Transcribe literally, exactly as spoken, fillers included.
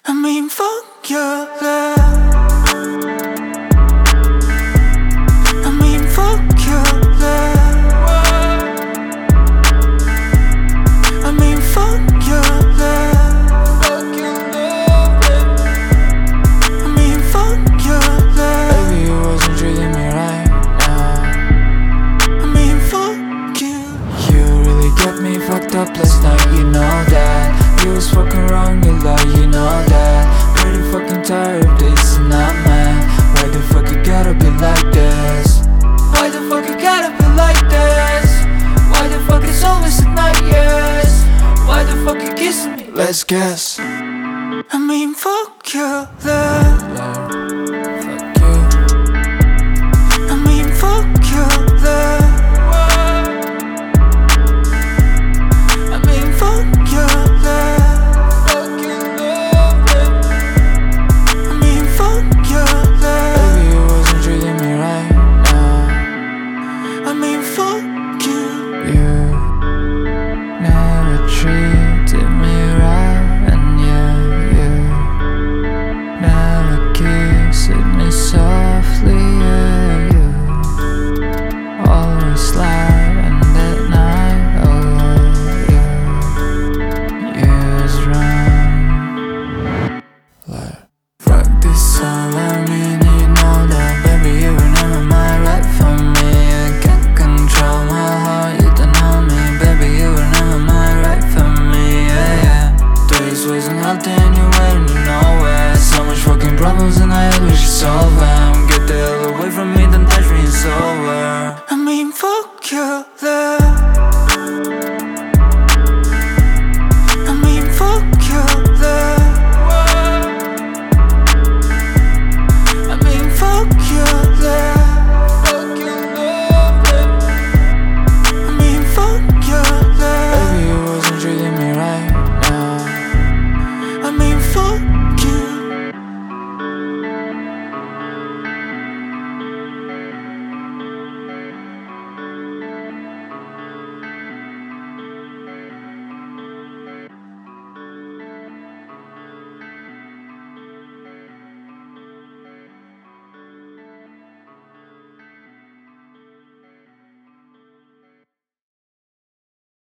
I mean, fuck your love. I mean, fuck your love. I mean, fuck your love. Fuck your love, baby. I mean, fuck your love. Baby, you wasn't treating me right now. I mean, fuck you. You really got me fucked up last night, you know that. You was fucking wrong, you lie, you know that. Pretty fucking tired of this and I'm mad. Why the fuck it gotta be like this? Why the fuck it gotta be like this? Why the fuck it's always at night, yes? Why the fuck you kissing me? Let's guess. I mean, fuck your love. Love, fuck you. I mean, fuck your love. I mean, fuck your love. Fuck your love, baby. I mean, fuck your love. Baby, you wasn't treating me right now. I mean, fuck you. You never treated me right, and you, you never kissed me softly, yeah, you always lie, and that night, oh yeah, you was wrong. Like, fuck this all, I mean, you know that, baby, you were never my right for me. I can't control my heart, you don't know me, baby, you were never my right for me, yeah, yeah. Days wasn't healthy and you went nowhere. So much fucking problems and I had we should solve them.